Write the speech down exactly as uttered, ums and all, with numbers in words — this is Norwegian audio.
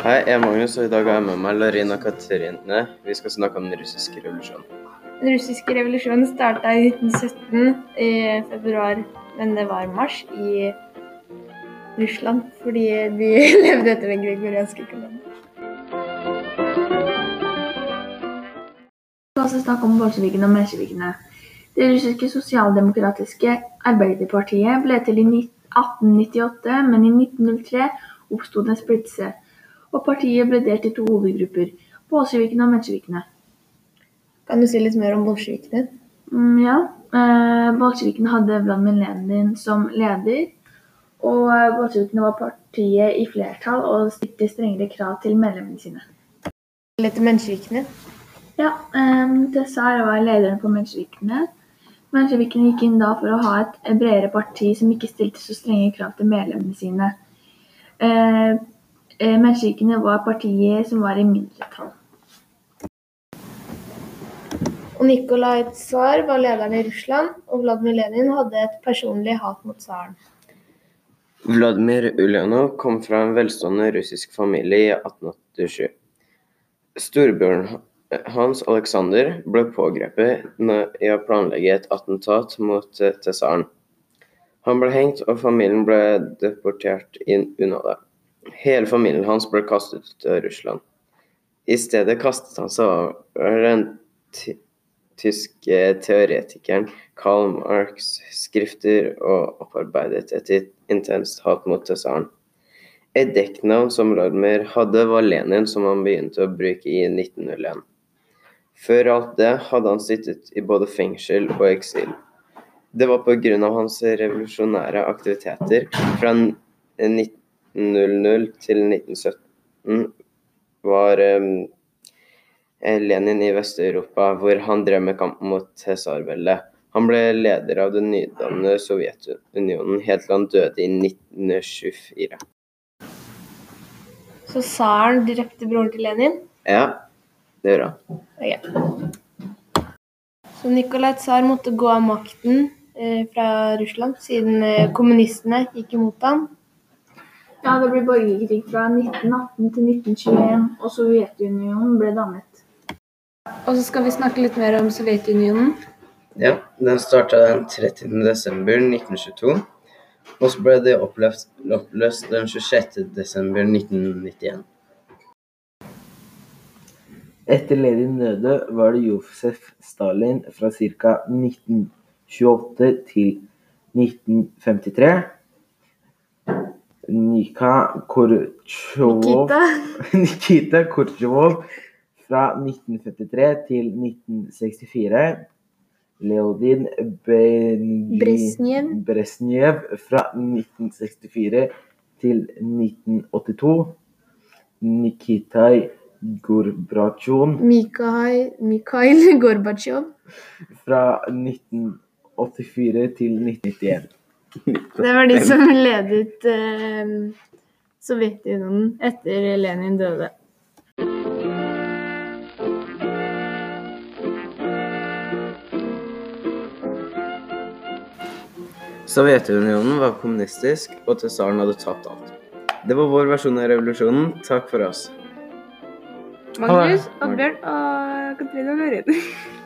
Hei, jeg er Magnus, og i dag har jeg med meg Larina Katrine. Vi skal snakke om den russiske revolusjonen. Den russiske revolusjonen startet i nitten sytten i februar, men det var mars i Russland, fordi de levde etter den gregorianske kalenderen. Vi skal også snakke om bolsjevikene og mensjevikene. Det russiske sosialdemokratiske arbeiderpartiet ble til i atten nittiåtte, men i nitten null tre oppstod en splittelse, og partiet ble delt i to hovedgrupper, bolsjevikene og mensjevikene. Kan du si litt mer om bolsjevikene? Mm, ja, eh, bolsjevikene hadde Vladimir Lenin som leder, og bolsjevikene var partiet i flertall og stilte strengere krav til medlemmene sine. Litt til mensjevikene? Ja, eh, Tsar var lederen på mensjevikene. Mensjevikene gikk inn da for å ha et bredere parti som ikke stilte så strenge krav til medlemmene sine. Eh, eh, mensjevikene var partiet som var i mindretall. Og Nikolai Tsar var lederen i Russland, og Vladimir Lenin hadde et personlig hat mot tsaren. Vladimir Ulyanov kom fra en velstående russisk familie i atten åttisju. Storebroren hans, Alexander, ble pågrepet i å planlegge et attentat mot tsaren. Han ble hengt, og familien ble deportert inn unna det. Hele familien hans ble kastet ut av Russland. I stedet kastet han seg over den tyske teoretikeren Karl Marx' skrifter og opparbeidet et intenst hat mot tsaren. Et dekknavn som Vladimir hadde, var Lenin, som han begynte å bruke i nitten null en. Før alt det hadde han sittet i både fengsel og eksil. Det var på grunn av hans revolusjonære aktiviteter. Fra nitten hundre til nitten sytten var um, Lenin i Vest-Europa, hvor han drev med kamp mot tsarveldet. Han ble leder av den nydannede Sovjetunionen helt til han døde i nitten tjuefire. Så tsaren drepte broren til Lenin? Ja, det gjør han. Okay. Så Nikolai Tsar måtte gå av makten eh, fra Russland, siden eh, kommunistene gikk imot ham. Ja, det ble borgerkrig fra nitten atten til nitten tjueen, og Sovjetunionen ble dannet. Og så skal vi snakke litt mer om Sovjetunionen. Ja, den startet den trettiende desember nitten tjueto, og så ble det oppløst, oppløst den tjuesjette desember nitten nittien. Etter Lenin døde var det Josef Stalin fra ca. nitten tjueåtte til nitten femtitre. Nikita Khrushchev Nikita Khrushchev fra nitten femtitre til nitten sekstifire. Leonid Brezhnev. Brezhnev fra nitten sekstifire til nitten åttito. Nikitai Gorbatsjov Mikhail, Mikhail Gorbatsjov fra nitten åttifire til nitten nittien. Det var de som ledet eh, Sovjetunionen etter Lenin døde. Sovjetunionen var kommunistisk, og tsaren hadde tapt alt. Det var vår versjon av revolusjonen. Takk for oss. Magnus, Oddbjørn og Katrine og Lorette.